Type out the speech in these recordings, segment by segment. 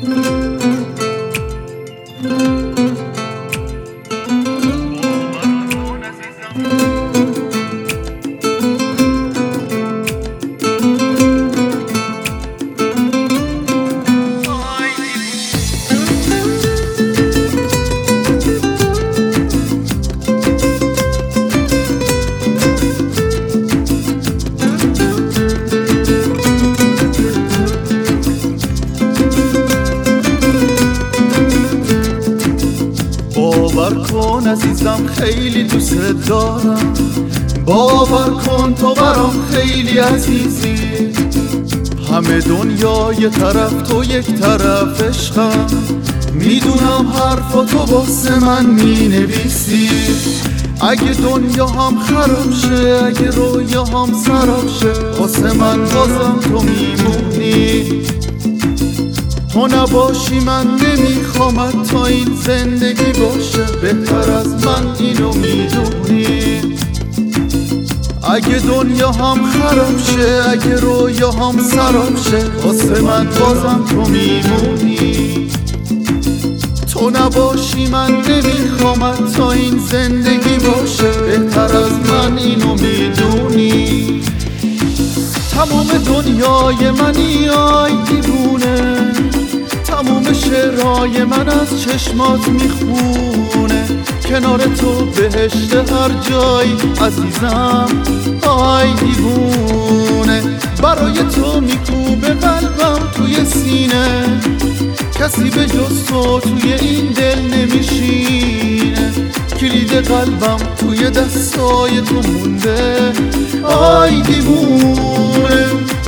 باور کن عزیزم خیلی دوست دارم، باور کن تو برام خیلی عزیزی. همه دنیا یه طرف تو یک طرف عشقم، میدونم حرفاتو واسه من مینویسی. اگه دنیا هم خراب شه، اگه رویا هم سراب شه، واسه من بازم تو میمونی. تو نباشی من نمیخوام تا این زندگی باشه، بهتر از من اینو میدونی. اگه دنیا هم خراب شه، اگه رویا هم سراب شه، واسه من بازم تو میمونی. تو نباشی من نمیخوام تا این زندگی باشه، بهتر از من اینو میدونی. تمام دنیای منی آی دیوونه، تمام شعرهای من از چشمات میخونه. کنار تو بهشت هر جای عزیزم آی دیوونه. برای تو میکوبه قلبم توی سینه، کسی به جز تو توی این دل نمیشینه. کلید قلبم توی دستای تو مونده آی دیوونه.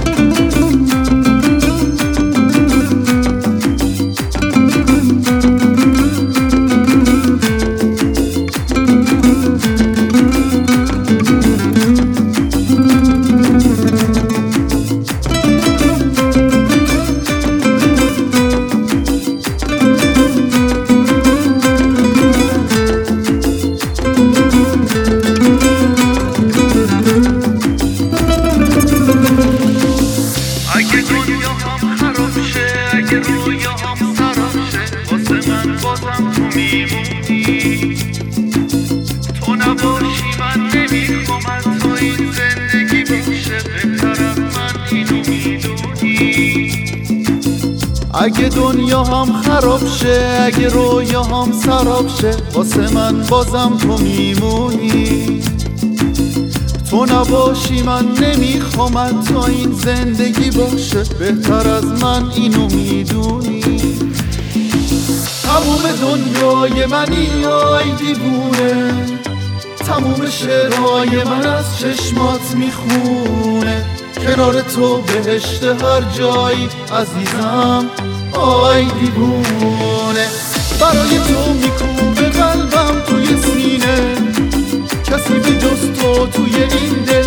اگه دنیا هم خراب شه، اگه رویا هم سراب شه، واسه من بازم تو میمونی. تو نباشی من نمیخوام تو این زندگی باشه، بهتر از من اینو میدونی. اگه دنیا هم خراب شه، اگه رویا هم سراب شه، واسه من بازم تو میمونی. تو نباشی من نمیخوام تا این زندگی باشه، بهتر از من اینو میدونی. تموم دنیای منی آی دیوونه، تموم شعرهای من از چشمات میخونه. کنار تو بهشت هر جایی عزیزم آی دیوونه. برای تو میکوبه قلبم توی سینه، کسی به جز تو توی این دل